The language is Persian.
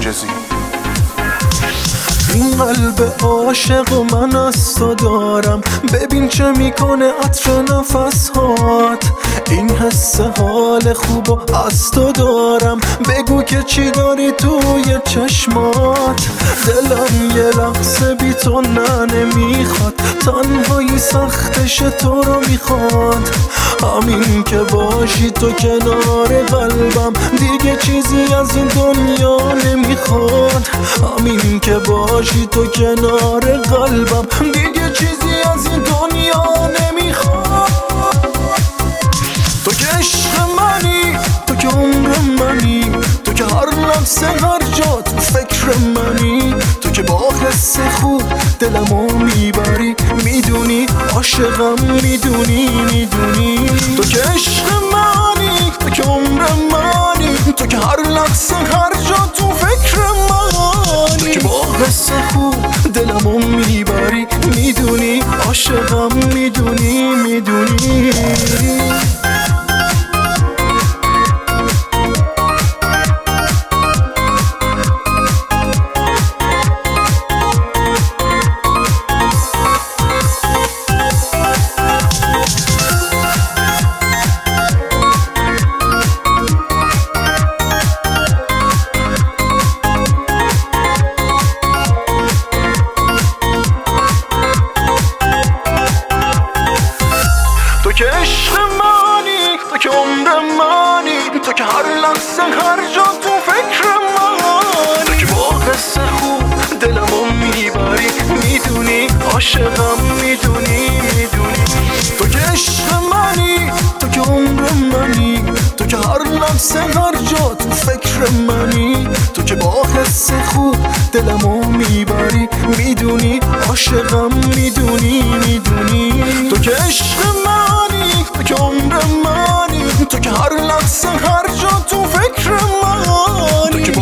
عاجزی. این قلب عاشق و من از تو دارم، ببین چه میکنه عطر نفسهات. این حس حال خوب و از تو دارم، بگو که چی داری توی چشمات. دلم یه لحظه بی تو نمیخواد، تنهایی سختش تو رو میخواد. همین که باشی تو کنار قلبم، دیگه چیزی از این دنیا نمیخواد. همین که باشی تو کنار قلبم، دیگه چیزی از این دنیا نمیخواد. تو که عشق منی، تو که عمر منی، تو که هر لحظه هر جا تو فکر منی. تو که با حس خوب دلمو میبری، میدونی عاشقم، میدونی. تو که عشق منی، تو که عمر منی، تو که هر لحظه هر جا تو فکر منی. تو که با حس خوب دلمو میبری، میدونی عاشقم، میدونی. تو که عشق منی، تو که عمر منی، تو که هر لحظه هر جا تو فکر منی. تو که با حس خوب دلمو میبری، میدونی عاشقم، میدونی. تو که عشق منی، تو که عمر منی، تو که هر لحظه هر جا تو فکر منی. تو که با حس خوب دلمو میبری، میدونی عاشقم، میدونی. تو که عشق منی، تو که عمر منی، تو که هر لحظه هر جا تو فکر منی.